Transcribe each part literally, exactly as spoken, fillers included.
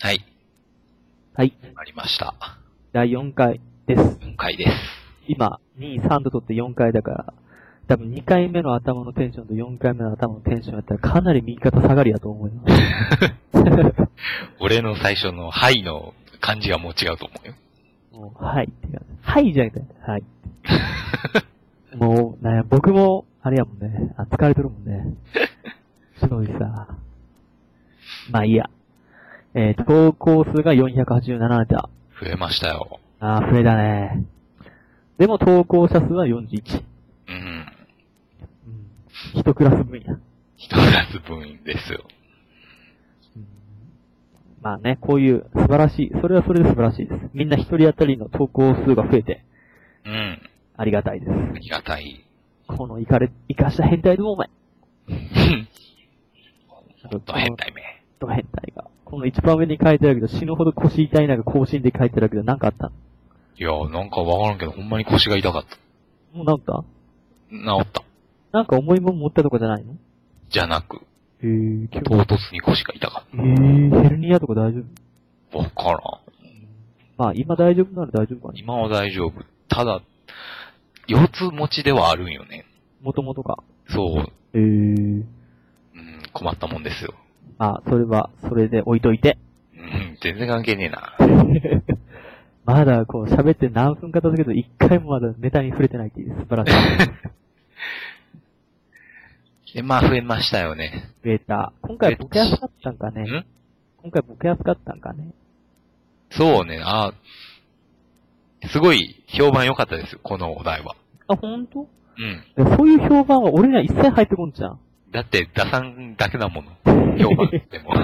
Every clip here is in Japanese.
はい。 はい。 ありました。 だいよんかいです。 よんかいです。 今、に、さんと取ってよんかいだから、多分にかいめの頭のテンションとよんかいめの頭のテンションやったらかなり右肩下がりやと思います。 俺の最初のはいの感じがもう違うと思うよ。 もう、はいってか、はいじゃなくて、はい。もう、なんや、僕も、あれやもんね、あ、疲れてるもんね。そういさ。まあいいや。えー、投稿数がよんひゃくはちじゅうななネタ。 増えましたよ。 あー、増えたね。でも投稿者数はよんじゅういち。 うん。うん。 一クラス分や。 一クラス分ですよ。 うん、まあね、こういう素晴らしい、それはそれで素晴らしいです。みんな一人当たりの投稿数が増えて。 うん。 ありがたいです。 ありがたい。 このイカれ、イカした変態どもお前。 ほんと変態め。 と変態が。この一番上に書いてあるけど、死ぬほど腰痛いなんか更新で書いてあるけど、なんかあったの？ いやー、なんかわからんけど、ほんまに腰が痛かった。 もう治った？ 治った。 なんか重いもん持ったとかじゃないの？ じゃなく。 へー、今日。 唐突に腰が痛かっへー、ヘルニアとか大丈た。わからん。 まあ、今大丈夫なら大丈夫かな。 今は大丈夫。ただ、腰痛持ちではあるんよね。 もともとか。 そう。 へー。うん、 困ったもんですよ。 あ、それは、それで置いといて。 うん、全然関係ねえな。 まだこう喋って何分か経つけど、一回もまだネタに触れてないっていう素晴らしい。 で、まあ増えましたよね。 増えた。今回ボケやすかったんかね。 ん今回ボケやすかったんかね。 そうね、あすごい評判良かったですよ、このお題は。 あ、ほんと？ うん。 そういう評判は俺には一切入ってこんじゃん。 だって、打算だけだもの。評判でも。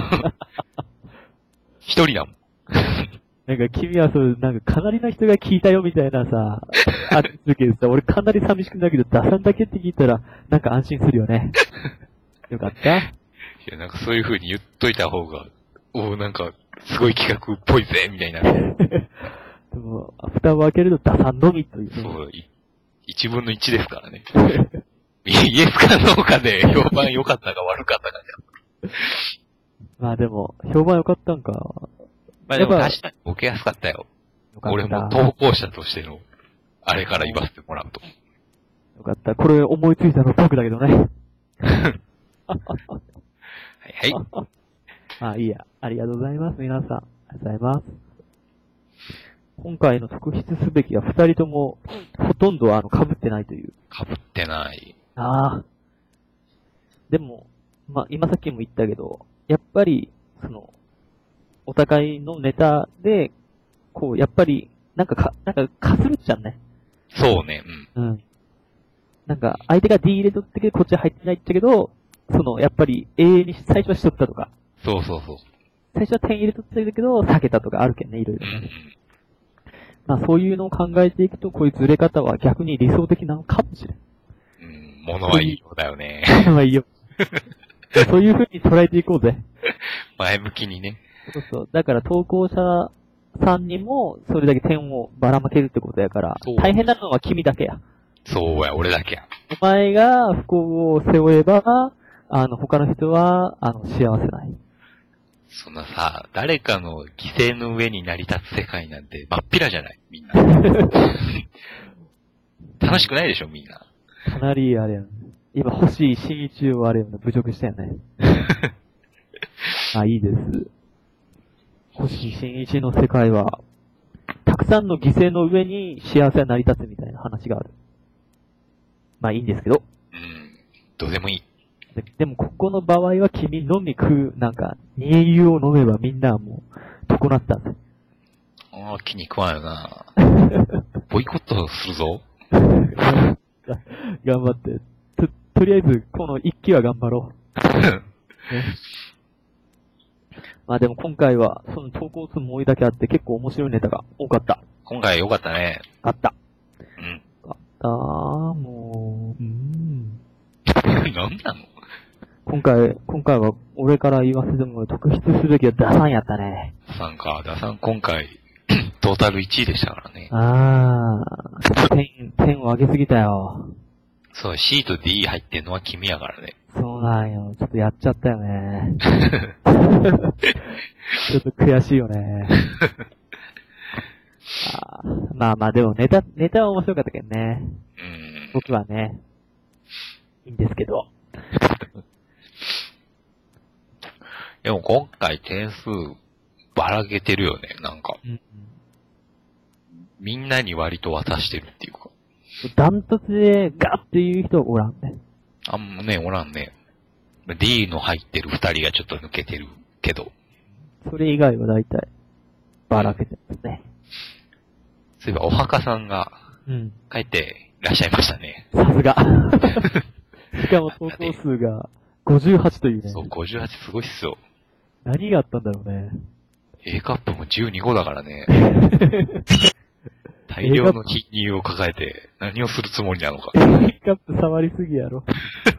一人だもん。 なんか君はそう、なんかかなりの人が聞いたよみたいなさ、あるけどさ、俺かなり寂しくなるけど、打算だけって聞いたら、なんか安心するよね。よかった。 いや、なんかそういう風に言っといた方が、おなんか、すごい企画っぽいぜ、みたいな。 でも、蓋を開けると打算のみという、ね。 そう、い一分の一ですからね。イエスかノーかで評判良かったか悪かったかじゃ。 まあでも、評判良かったんか。 まあでも確かにボケやすかったよ。 よかった。 俺も投稿者としての、あれから言わせてもらうと。 よかった。これ思いついたの僕だけどね。 はいはい。 まあいいや。ありがとうございます。皆さん。ありがとうございます。今回の特筆すべきは二人とも、ほとんどあの、被ってないという。 被ってない。 ああ。でも、まあ今さっきも言ったけど、やっぱり、その、お互いのネタで、こう、やっぱり、なんかか、なんか、かするっちゃんね。 そうね、 うん。うん。なんか、相手が D 入れとってけど、こっちは入ってないって言ったけど、その、やっぱり、永遠に最初はしとったとか。 そうそうそう。 最初は点入れとったけど、避けたとかあるけんね、いろいろね。 うんうん、 まあ、そういうのを考えていくと、こういうずれ方は逆に理想的なのかもしれん。 うん、物はいいようだよね。 まあいいよ。そういう風に捉えていこうぜ。 前向きにね。 そうそう。だから投稿者さんにも、それだけ点をばらまけるってことやから、大変なのは君だけや。 そうや、俺だけや。 お前が不幸を背負えば、あの、他の人は、あの、幸せない。 そんなさ、誰かの犠牲の上に成り立つ世界なんて、真っ平じゃない、みんな。楽しくないでしょ、みんな。 かなり、あれやん。今、星新一をあれやん、侮辱したよね。あ、いいです。星新一の世界は、たくさんの犠牲の上に幸せは成り立つみたいな話がある。まあいいんですけど。 うん。どうでもいい。 で, でも、ここの場合は君のみ食う、なんか、煮え湯を飲めばみんなはもう、得なったんだ。 ああ、気に食わんよな。ボイコットするぞ。 頑張って。と、とりあえず、この一期は頑張ろう。ね、まあでも今回は、その投稿数も多いだけあって結構面白いネタが多かった。 今回良かったね。 あった。 うん。 あったー、もう、うーん。 何なの？ 今回、今回は俺から言わせても特筆すべきはダサンやったね。 ダサンか、ダサン今回、トータルいちいでしたからね。 あー、点、点を上げすぎたよ。 そう、C と D 入ってんのは君やからね。 そうなんよ。ちょっとやっちゃったよね。 ちょっと悔しいよね。あーまあまあでもネタ、ネタは面白かったけどね。 うん。 僕はね、いいんですけど。 でも今回点数ばらけてるよね、なんか。 うんうん、 みんなに割と渡してるっていうか。 ダントツでガッっていう人おらんね。 あんまね、おらんね。D の入ってる二人がちょっと抜けてるけど。 それ以外は大体、ばらけてますね。 そういえば、お墓さんがうん。 帰っていらっしゃいましたね。 さすが。しかも投稿数がごじゅうはちというね。 そう、ごじゅうはちすごいっすよ。 何があったんだろうね。 A カップもじゅうにごだからね。大量の金融を抱えて何をするつもりなのか。 A カップ触りすぎやろ。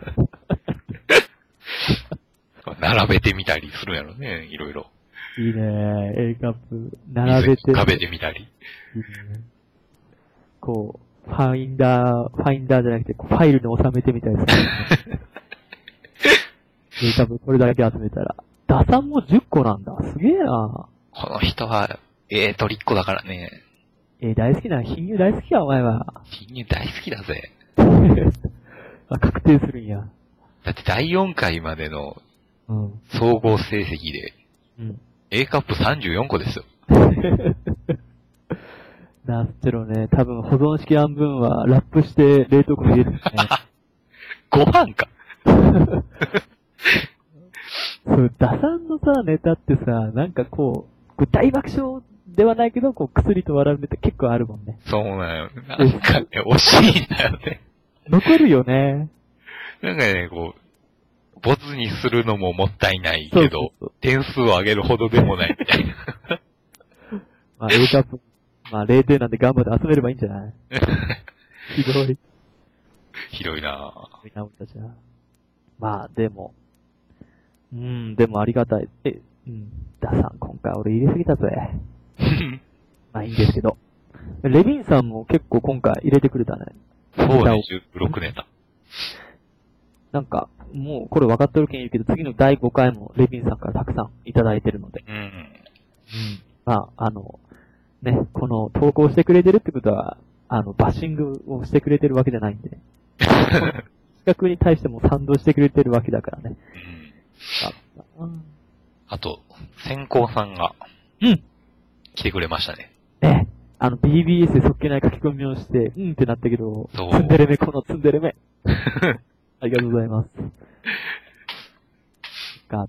並べてみたりするんやろね、いろいろ。 いいね A カップ、並べて。 壁で見たり。 いいね、こう、ファインダー、ファインダーじゃなくて、こうファイルに収めてみたりする、ね。A カップこれだけ集めたら。打算もじゅっこなんだ。すげえな。 この人は、ええトリッコだからね。 えー、大好きな、貧乳大好きや、お前は。 貧乳大好きだぜ。 あ、確定するんや。 だってだいよんかいまでのうん。 総合成績で、 うん。 A カップさんじゅうよんこですよ。 なんてろね、多分保存式半分はラップして冷凍庫に入れてるね。 ご飯か。 そう、打算のさ、ネタってさ、なんかこう、こう大爆笑ではないけど、こう、薬と笑うネタ結構あるもんね。 そうなんよ。なんかね、惜しいんだよね。 残るよね。 なんかね、こう、ボツにするのももったいないけど、 そうそうそう点数を上げるほどでもないみたいな。 まあ、A カップ、まあ、れいてんなんで頑張って集めればいいんじゃないひどい。 ひどいなぁ。 みんな俺たちは。まあ、でも、うーん、でもありがたい。え、うん。ダさん、今回俺入れすぎたぜ。まあいいんですけど。レビンさんも結構今回入れてくれたね。 そうね、じゅうろくネタ。 なんか、もうこれ分かってるけん言うけど、次のだいごかいもレビンさんからたくさんいただいてるので。 うん。 うん。まあ、あの、ね、この投稿してくれてるってことは、あの、バッシングをしてくれてるわけじゃないんでね。企画に対しても賛同してくれてるわけだからね。 うん。 あ、 あと、先行さんが、 うん。 来てくれましたね。 ね、あの ビービーエス でそっけない書き込みをして、うんってなったけど、 そうツンデレめ、このツンデレめ。ありがとうございます。よかった。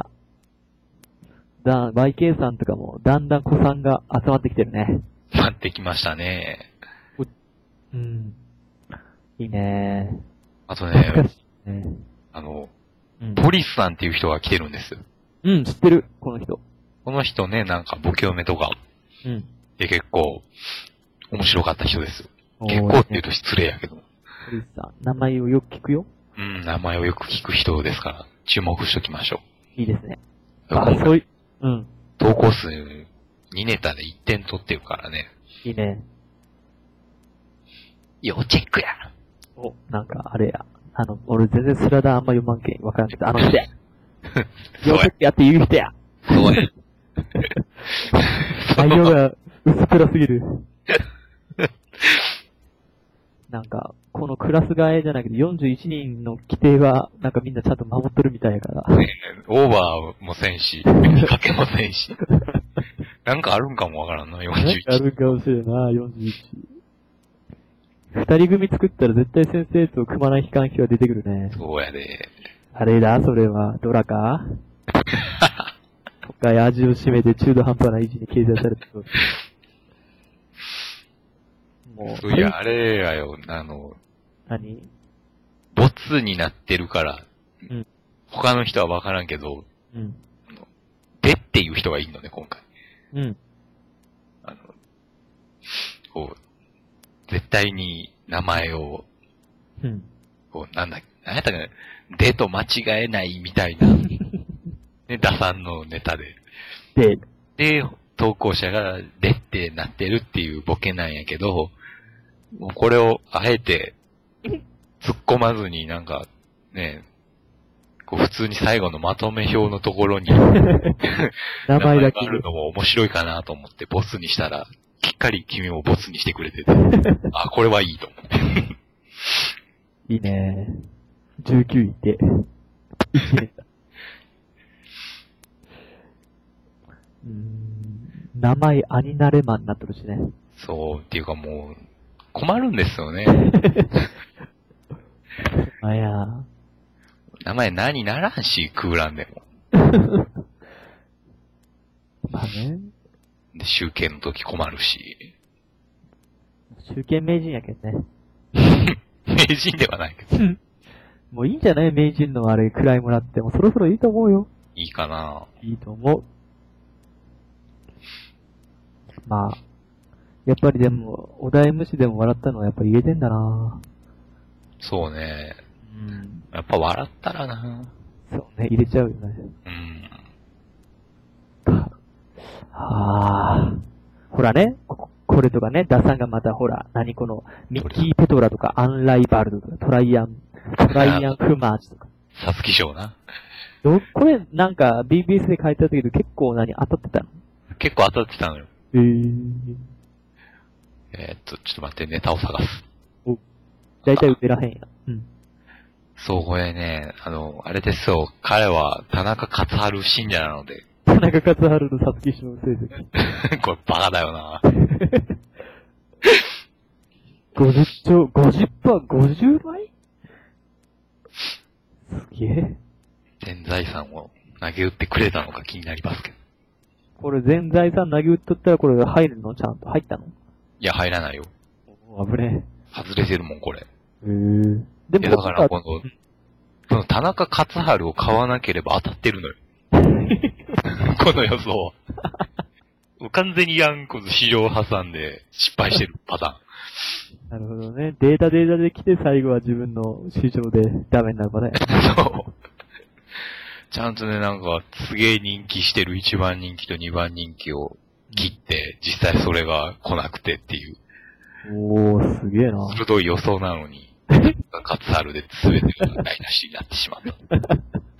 だ、ワイケー さんとかも、だんだん子さんが集まってきてるね。 待ってきましたね。 うん。いいねあとね、 懐かしいね。 あの、 うん。 ポリスさんっていう人が来てるんですよ。 うん、知ってる、この人。 この人ね、なんかボケオメとか、 うん。 で結構、面白かった人ですよ。 おー結構って言うと失礼やけど。 ポリスさん、名前をよく聞くよ。 うん、名前をよく聞く人ですから、注目しときましょいいですね。 う。 あ、そうい、うん。 投稿数にネタでいってん取ってるからね。 いいね。 要チェックや。 お、なんか、あれや。あの、俺全然スラダンあんま読まんけんわからんけど、あの人や。 そうやよく。やって言う人や。 そうや。 内容が薄っぺらすぎる。なんか、このクラス替えじゃないけど、よんじゅういちにんの規定は、なんかみんなちゃんと守っとるみたいやから。 ねオーバーもせんし、かけもせんし。なんかあるんかもわからんな、 なんかあよんじゅういち。 るかもしれんな、よんじゅういち。二人組作ったら絶対先生と組まない機関費は出てくるね。 そうやで。 あれだ、それは。ドラか今回味を占めて中途半端な位置に掲載されたと。もう、 そういや、あれやよ、あの、 何ボツになってるから、 うん他の人はわからんけど、 うん。 でっていう人がいるのね、今回。 うん。 あの、こう、絶対に名前を、 うん。 こう、なんだ、なんやったかな、でと間違えないみたいな、ね、打算のネタで。 で、 で、投稿者が、でってなってるっていうボケなんやけど、もうこれをあえて、突っ込まずになんか、ね、 こう普通に最後のまとめ表のところに、 名前だがけあるのも面白いかなと思ってボスにしたら、きっかり君もボスにしてくれてて、あ、これはいいと思って。 いいね。じゅうきゅういて、いちねんだ。うーん、名前アニナレマンになってるしね。 そう、っていうかもう、困るんですよね。 あや。 名前何ならんし、空欄でも。 まあね。 で、集計の時困るし。 集計名人やけんね。 名人ではないけど。 もういいんじゃない名人のあれくらいもらってもそろそろいいと思うよ。 いいかな。 いいと思う。まあ、やっぱりでも、お題無視でも笑ったのはやっぱり言えてんだな。 そうね。 うん。 やっぱ笑ったらな。 そうね、入れちゃうよね。 うん。 はぁ。ほらね、ここれとかね、ダさんがまたほら、何この、ミッキー・ペトラとか、アンライバルドとか、トライアン、トライアン・フマーチとか。 サツキ賞な。 ど、これなんか ビービーエス で書いてあったけど結構何当たってたの？ 結構当たってたのよ。 えー。 えー、っと、ちょっと待って、ネタを探す。 お。だいたい打てらへんや。うん。 そう、これね、あの、あれですよ。彼は田中勝春信者なので。 田中勝春のサツキ賞の成績。 これバカだよな。 ごじゅっちょう、ごじゅっパーセント、ごじゅうばい？すげえ。 全財産を投げ打ってくれたのか気になりますけど。 これ全財産投げ打っとったらこれ入るの？ちゃんと入ったの？ いや、入らないよ。 お危ね外れてるもん、これ。 へえー。でいや、だからこの、この田中勝春を買わなければ当たってるのよ。この予想は。完全にヤンコズ市場挟んで失敗してるパタなるほどね。データデータで来て最後は自分の市場でダメになるパターン。 ーン。そう。ちゃんとね、なんか、すげえ人気してるいちばん人気とにばん人気を切って、実際それが来なくてっていう。 おー、すげえな。 鋭い予想なのに、勝春で全てが台無しになってしまった。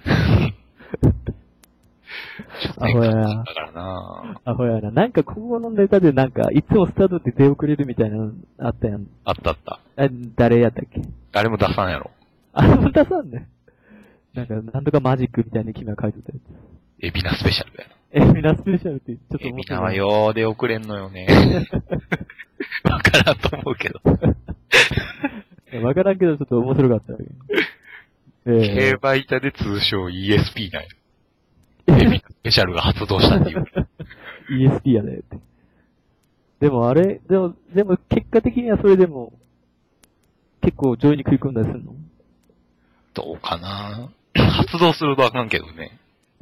アホやな。 だからなアホやな。なんか今後のネタでなんか、いつもスタートって出遅れるみたいなのあったやん。 あったあった。 あ、誰やったっけ？ 誰も出さんやろ。 あれも出さんね。なんか、なんとかマジックみたいな君が書いてたやつ。 エビナスペシャルやな。 エビナスペシャルってちょっとエビ面白い。 ナはよーで遅れんのよね。わからんと思うけど。 わからんけどちょっと面白かった。 競え馬板で通称 イーエスピー なんよ。エビナスペシャルが発動したっていう。 イーエスピー やねって。でもあれ、でも、でも結果的にはそれでも、結構上位に食い込んだりするの？ どうかな発動するとあかんけどね。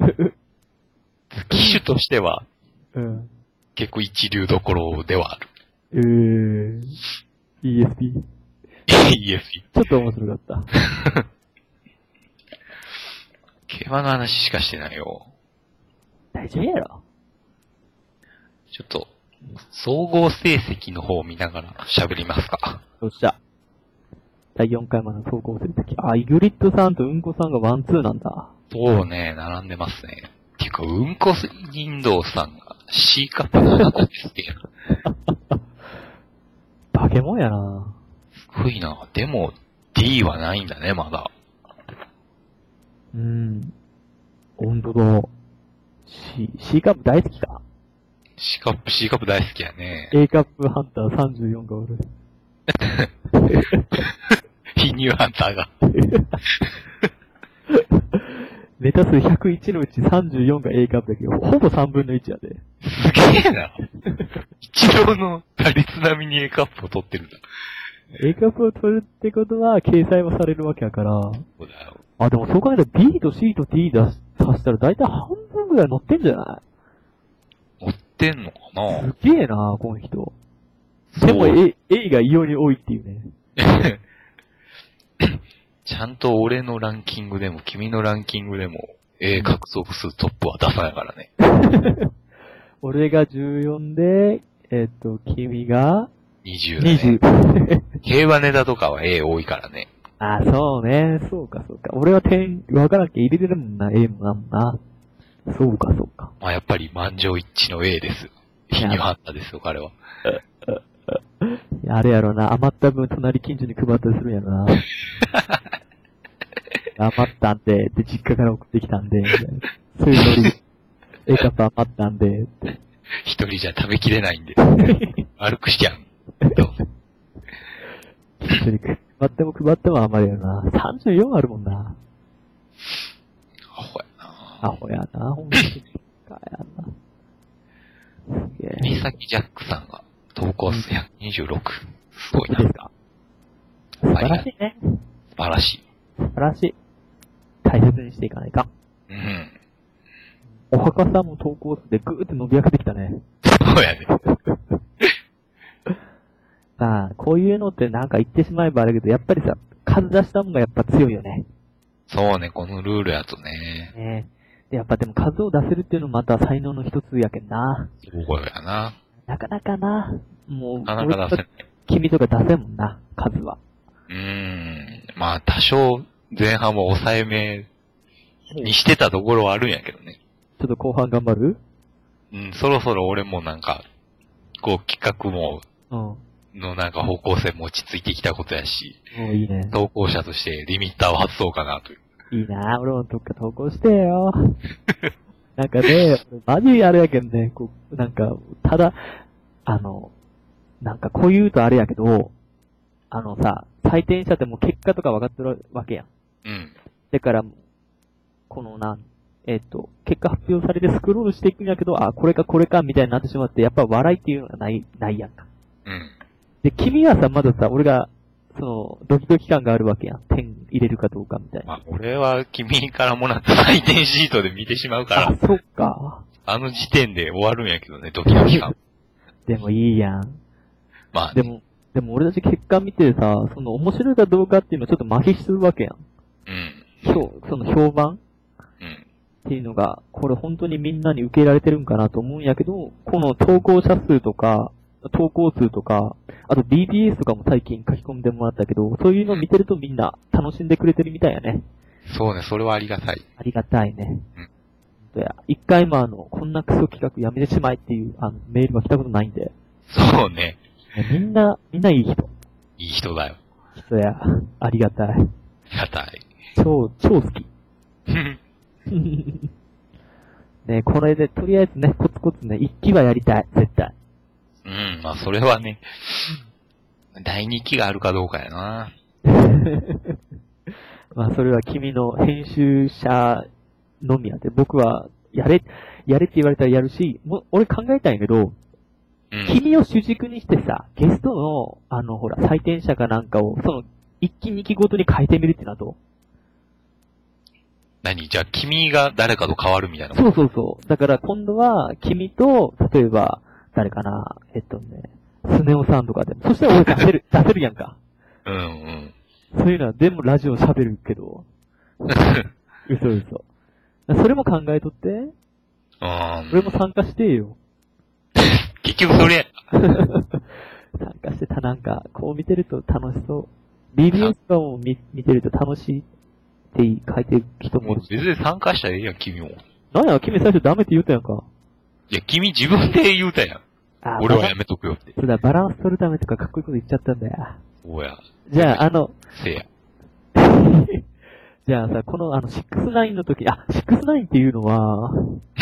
機種としては、 うん。 結構一流どころではある。 えー、イーエスピー。 イーエスピー。 ちょっと面白かった。 競馬の話しかしてないよ。 大丈夫やろ。 ちょっと、総合成績の方を見ながら喋りますか。 よっしゃ。だいよんかいまでの総合成績。あ、イグリッドさんとうんこさんがワンツーなんだ。 そうね、並んでますね。っていうか、うんこ人道さんが C カップななこですってやな。 化け物やな。 すごいな。でも、D はないんだね、まだ。 うん。ほんとだ。C、C カップ大好きか。 C カップ、C カップ大好きやね。 A カップハンターさんじゅうよんがおる。 貧乳ハンターが。 ネタ数ひゃくいちのうちさんじゅうよんが A カップだけど、ほぼさんぶんのいちやで。 すげえな。一郎の打率並みに A カップを取ってるんだ。 A カップを取るってことは、掲載もされるわけやから。 そうだよ。 あ、でもそう考えたら B と C と D 出し、足したらだいたい半分ぐらい乗ってんじゃな乗ってんのかい？ な。 すげえな、この人。でも A、A が異様に多いっていうね。 ちゃんと俺のランキングでも、君のランキングでも、A 獲得数トップは出さないからね。 俺がじゅうよんで、えっと、君がにじゅう、ね。 にじゅう。 競馬ネタとかは A 多いからね。 ああ、そうね。そうか、そうか。俺は点、わからんけ入れてるもんな。A もなんもな。そうか、そうか。 まあやっぱり満場一致の A です。日にはあったですよ、彼は。 あれやろな。余った分隣近所に配ったりするんやろな。余ったんで、で、実家から送ってきたんで、みたいな。そういうノリ。A カップ余ったんで、って。 一人じゃ食べきれないんで。悪くしちゃう。 一緒に配っても配っても余るよな。さんじゅうよんあるもんな。 アホやな。 アホやな、ほんとに。かやな。すげえ。 ミサキジャックさんが投稿数ひゃくにじゅうろく。すごいな。 ですか。素晴らしいね。 素晴らしい。 素晴らしい。大切にしていかないか。 うん。 お墓さんも投稿数でぐーって伸び上げてきたね。 そうやね。 まあ、こういうのってなんか言ってしまえばあれだけど、やっぱりさ、数出したもんがやっぱ強いよね。 そうね、このルールやとね。 ねえ。で、やっぱでも数を出せるっていうのもまた才能の一つやけんな。 そうやな。 なかなかな。もう、 なかなか出せない。 君とか出せんもんな、数は。 うーん。まあ、多少前半も抑えめにしてたところはあるんやけどね。 ちょっと後半頑張る？ うん、そろそろ俺もなんか、こう企画も、 うん。 のなんか方向性も落ち着いてきたことやし、 もういいね。 投稿者としてリミッターを外そうかなという。 いいな俺もどっか投稿してよ。なんかね、マジあれやけんね、こう、なんか、ただ、あの、なんかこう言うとあれやけど、あのさ、採点者ってもう結果とか分かってるわけやん。 うん。 だから、このなん、えっと、結果発表されてスクロールしていくんやけど、あ、これかこれかみたいになってしまって、やっぱ笑いっていうのがない、ないやんか。 うん。 で、君はさ、まださ、俺が、その、ドキドキ感があるわけやん。点入れるかどうかみたいな。 まあ、俺は君からもらった採点シートで見てしまうからあ、、そっか。 あの時点で終わるんやけどね、ドキドキ感。 でもいいやん。 まあ、 でも、でも俺たち結果見てさ、その面白いかどうかっていうのはちょっと麻痺するわけやん。 うん。 評、その評判うん。 っていうのが、これ本当にみんなに受け入れられてるんかなと思うんやけど、この投稿者数とか、投稿数とか、あと ビービーエス とかも最近書き込んでもらったけど、そういうのを見てるとみんな楽しんでくれてるみたいやね。 そうね、それはありがたい。 ありがたいね。 うんいや、一回もあの、こんなクソ企画やめてしまえっていう、あの、メールは来たことないんで、 そうね。 みんな、みんないい人。 いい人だよ。 人や、ありがたい。 ありがたい。 超、超好き。ねこれで、とりあえずね、コツコツね、一期はやりたい、絶対。 うん、まあ、それはね、第二期があるかどうかやな。 まあ、それは君の編集者のみやで、僕は、やれ、やれって言われたらやるし、もう、俺考えたんやけど、 うん。 君を主軸にしてさ、ゲストの、あの、ほら、採点者かなんかを、その、一期二期ごとに変えてみるってなど何じゃあ、君が誰かと変わるみたいな。 そうそうそう。だから今度は、君と、例えば、誰かな、えっとね、スネ夫さんとかでも。そしたら俺出せる、出せるやんか。 うんうん。 そういうのは、でもラジオ喋るけど。嘘嘘。それも考えとって。 あ俺も参加してよ。 結局それ。 参加してた、なんか、こう見てると楽しそう。ビービーエス とかも見見てると楽しいって書いてる人もおるし。 別に参加したらええやん、君も。 なんや、君最初ダメって言ったやんか。 いや、君自分で言うたやん。 あ俺はやめとくよって。 そうだ、バランス取るためとかかっこいいこと言っちゃったんだよ。 そうや。 じゃあ、あの、 せや。 じゃあさ、このあの、ろくじゅうきゅうの時、あ、ろくじゅうきゅうっていうのは、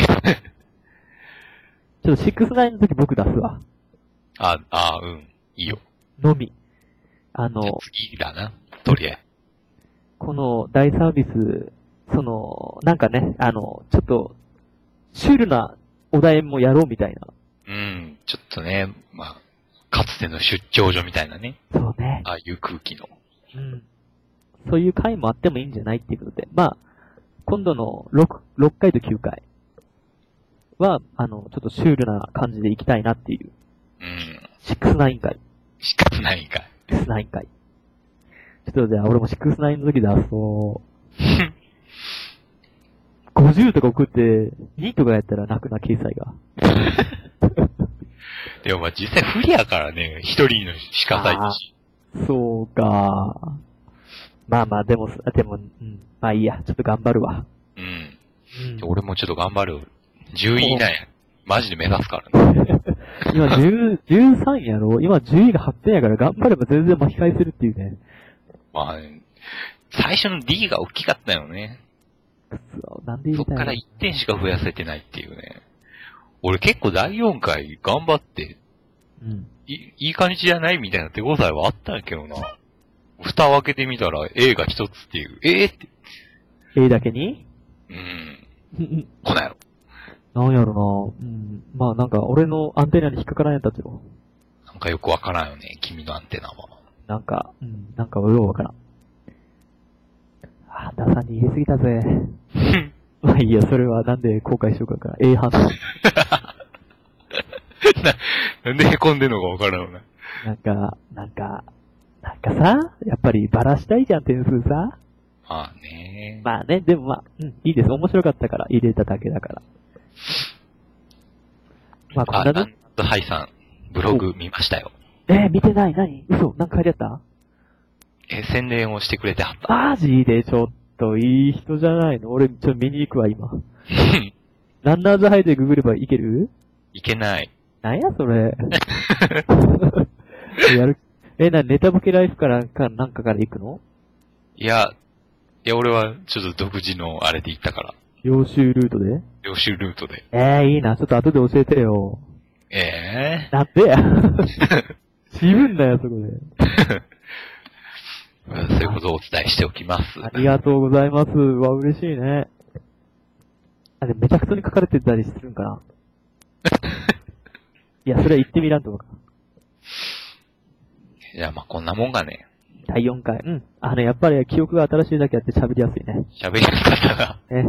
ちょっとろくじゅうきゅうの時僕出すわ。 あ、あ、うん。いいよ。 のみ。あじゃあの、 次だな。とりあえこの大サービス、その、なんかね、あの、ちょっと、シュールなお題もやろうみたいな。 ず。うん。ちょっとね、まあ、かつての出張所みたいなね。 そうね。 ああいう空気の。 うん。そういう回もあってもいいんじゃないっていうことで。まあ、今度のろく、ろっかいときゅうかいは、あの、ちょっとシュールな感じでいきたいなっていう。 うん。 ろくじゅうきゅう回。 仕方ないんかい。 ろくじゅうきゅう回。ちょっとじゃあ俺もろくじゅうきゅうの時出そう。ごじゅうとか送って、にとかやったら泣くな、掲載が。 でもまあ実際不利やからね、一人のしかないし。 そうか。 まあまあ、でも、でも、うん。まあいいや。ちょっと頑張るわ。 うん。 うん。 俺もちょっと頑張る。じゅうい以内、マジで目指すからね。 今じゅう、じゅうさんやろ今じゅういがはっせんやから頑張れば全然巻き返せるっていうね。 まあ、最初の D が大きかったよね。 くそ、なんで入れたいのそっからいってんしか増やせてないっていうね。俺結構だいよんかい頑張って、 うん。 いいい感じじゃないみたいな手応えはあったんやけどな。蓋を開けてみたら A が一つっていう。ええー、って。 A だけにうん。こないやろ。 なんやろな。うん。まあなんか俺のアンテナに引っかからんやったってよ。 なんかよくわからんよね、君のアンテナは。 なんか、うん。なんかようわからん。あ、ダサに入れすぎたぜ。まあいいや、それはなんで後悔しようかから。A 判断。 な、なんで凹んでんのかわからんよな。 なんか、なんか、なんかさ、やっぱりバラしたいじゃん、点数さ。 まあね。 まあね、でもまあ、うん、いいです。面白かったから入れただけだから。まあこんあ、 なね。 なんと、ハイさん、ブログ見ましたよ。 えー、見てない何嘘なんか書いてあったえ、宣伝をしてくれてはった。 マジでちょっといい人じゃないの俺ちょっと見に行くわ、今。ランナーズハイでググればいけるいけない。 なんやそれ。やる、え、な、ネタボケライフからか、なんかから行くのいや、いや、俺はちょっと独自のあれで行ったから。 領収ルートで領収ルートで。 えー、いいな。ちょっと後で教えてよ。 ええなんでや。渋んだよ、そこで。 ー。そういうことをお伝えしておきます。 ありがとうございます。うわ、嬉しいね。あ、でもめちゃくちゃに書かれてたりするんかな。いや、それは言ってみらんとか。 いや、まあ、こんなもんがね、 だいよんかい。うん。あの、やっぱり記憶が新しいだけあって喋りやすいね。 喋り方が、 ね。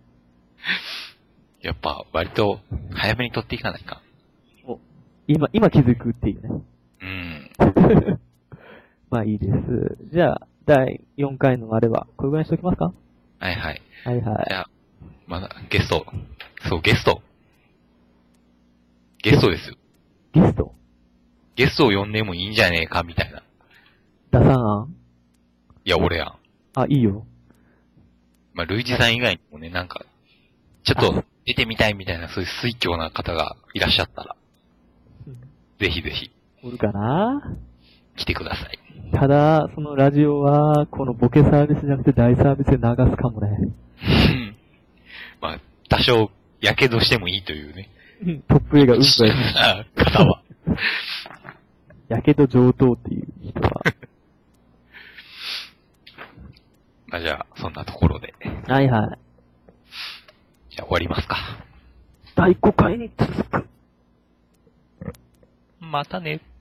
やっぱ、割と、早めに取っていかないか。 今、今気づくっていうね。 うん。 まあいいです。じゃあ、だいよんかいのあれは、これぐらいにしときますかはいはい。 はいはい。 じゃあ、まだ、ゲスト。そう、ゲスト。ゲストですよ。 ゲストゲストを呼んでもいいんじゃねえか、みたいな。 ダサン案いや、俺やん。 あ、いいよ。 まあ、ルイジさん以外にもね、なんか、ちょっと、出てみたいみたいな、そういう水強な方がいらっしゃったら、ぜひぜひ、 おるかな来てください。 ただ、そのラジオは、このボケサービスじゃなくて大サービスで流すかもね。 まあ、多少、やけどしてもいいというね。 トップ A がうんこやあ方は。 やけど上等っていう人は。 まあ、じゃあ、そんなところで。 はいはい。 じゃあ、終わりますか。 だいごかいに続く。 またね。